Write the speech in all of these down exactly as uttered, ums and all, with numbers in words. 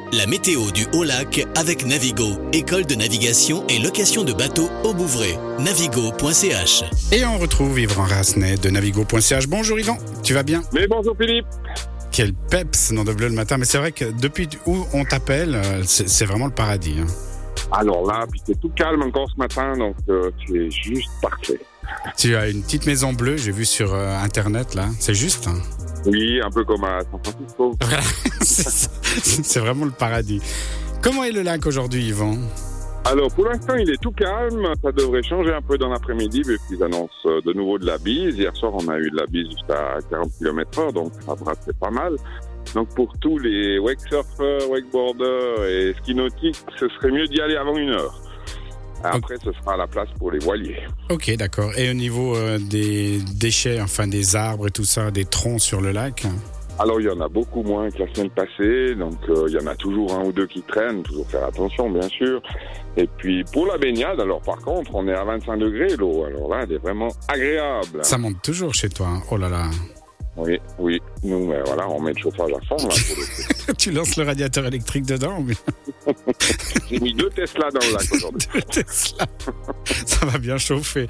La météo du Haut-Lac avec Navigo, école de navigation et location de bateaux au Bouvray. navigo point c h. Et on retrouve Yvan Rasnet de navigo point c h. Bonjour Yvan, tu vas bien? Mais bonjour Philippe. Quel peps dans De Bleu le matin, mais c'est vrai que depuis où on t'appelle, c'est, c'est vraiment le paradis. Hein. Alors là, puis c'est tout calme encore ce matin, donc euh, c'est juste parfait. Tu as une petite maison bleue, j'ai vu sur euh, internet là, c'est juste hein. Oui, un peu comme à San Francisco. Voilà, c'est, c'est vraiment le paradis. Comment est le lac aujourd'hui Yvan? Alors pour l'instant il est tout calme, ça devrait changer un peu dans l'après-midi vu qu'ils annoncent de nouveau de la bise. Hier soir on a eu de la bise jusqu'à quarante kilomètres heure, donc ça va, c'est pas mal. Donc pour tous les wake surfers, wakeboarders et ski nautiques, ce serait mieux d'y aller avant une heure. Après, ce sera à la place pour les voiliers. Ok, d'accord. Et au niveau euh, des déchets, enfin des arbres et tout ça, des troncs sur le lac? Alors, il y en a beaucoup moins que la semaine passée. Donc, euh, il y en a toujours un ou deux qui traînent. Toujours faire attention, bien sûr. Et puis, pour la baignade, alors par contre, on est à vingt-cinq degrés l'eau. Alors là, elle est vraiment agréable. Ça monte toujours chez toi. Hein. Oh là là. Oui, oui. Nous, ben, voilà, on met le chauffage à fond. Là, pour le tu lances le radiateur électrique dedans mais... J'ai mis deux Tesla dans le lac aujourd'hui. Deux Tesla. Ça va bien chauffer.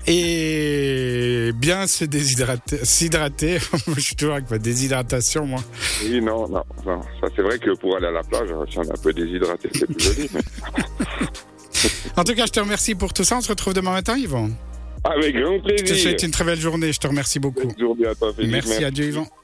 Et bien se déshydrater. S'hydrater. Je suis toujours avec ma déshydratation, moi. Oui, non, non, non. Ça, c'est vrai que pour aller à la plage, si on est un peu déshydraté, c'est plus joli. Mais... En tout cas, je te remercie pour tout ça. On se retrouve demain matin, Yvan. Avec grand plaisir. Je te souhaite une très belle journée. Je te remercie beaucoup. Bonne journée à toi, Philippe. Merci, Merci. Adieu, Yvan.